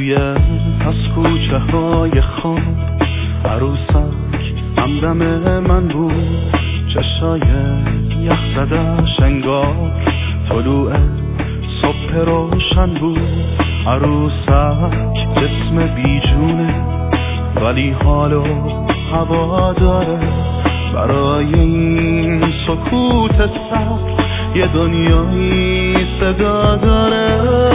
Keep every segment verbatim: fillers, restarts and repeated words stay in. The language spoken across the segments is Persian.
توی از کوچه های خان عروسک همدم من بود، چشای یخ زدش انگار طلوع صبح روشن بود. عروسک جسم بیجونه ولی حال و هوا داره، برای این سکوت سخت یه دنیایی صدا داره.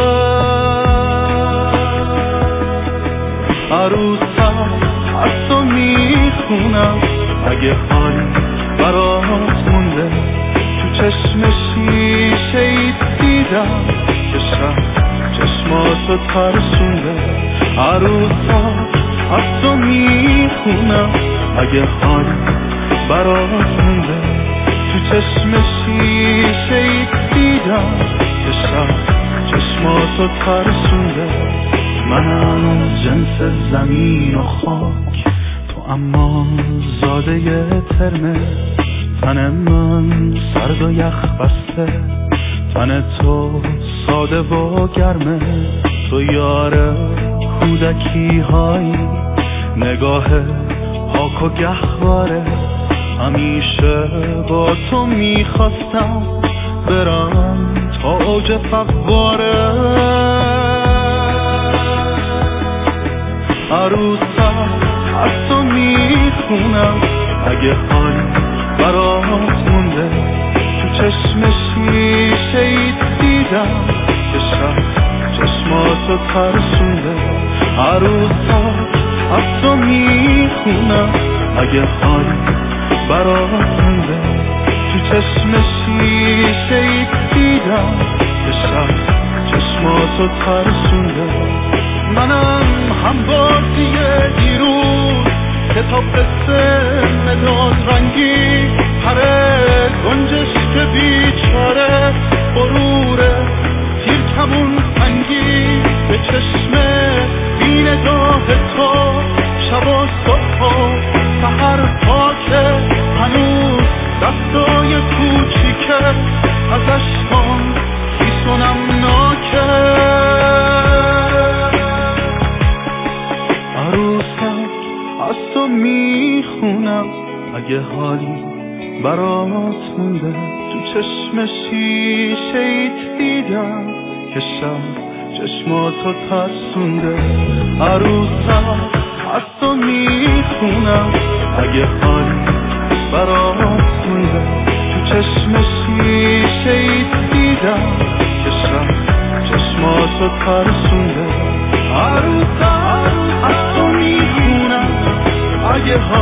عروسک از تو میخونم اگه حالی برات مونده، تو چشم شیشه ای دیدم که شب چشماتو ترسونده. عروسک از تو میخونم اگه حالی برات مونده، تو چشم شیشه ای دیدم که شب چشماتو ترسونده. منم جنس زمین و خاک، تو اما زاده ترمه. تن من سرد و یخ بسته، تن تو ساده و گرمه. تو یار کودکی هایی، نگاه پاک و گهواره. همیشه با تو میخواستم برم تا اوج فواره. عروسک از تو میخونم اگه حالی برات مونده، تو چشم شیشه ای دیدم که شب چشماتو ترسونده. عروسک از تو میخونم اگه حالی برات مونده، تو چشم شیشه ای دیدم که شب چشماتو ترسونده. منم هم بازی دیروز، کتاب قصه مداد رنگی، پره گنجش که بیچاره، غروره تیر کمون سنگی. به چشم بی نگاه تو شب و صبح و سحر پاکه، هنوز دستای کوچیکه از اشکان بیسونم ناکه. عروسک از تو میخونم اگه حالی برات مونده، تو چشم شیشه ایت دیدم که شب چشماتو ترسونده. عروسک از تو میخونم اگه حالی برات مونده، تو چشم شیشه ایت دیدم که شب چشماتو ترسونده. عروسک از تو میخونم اگه حالی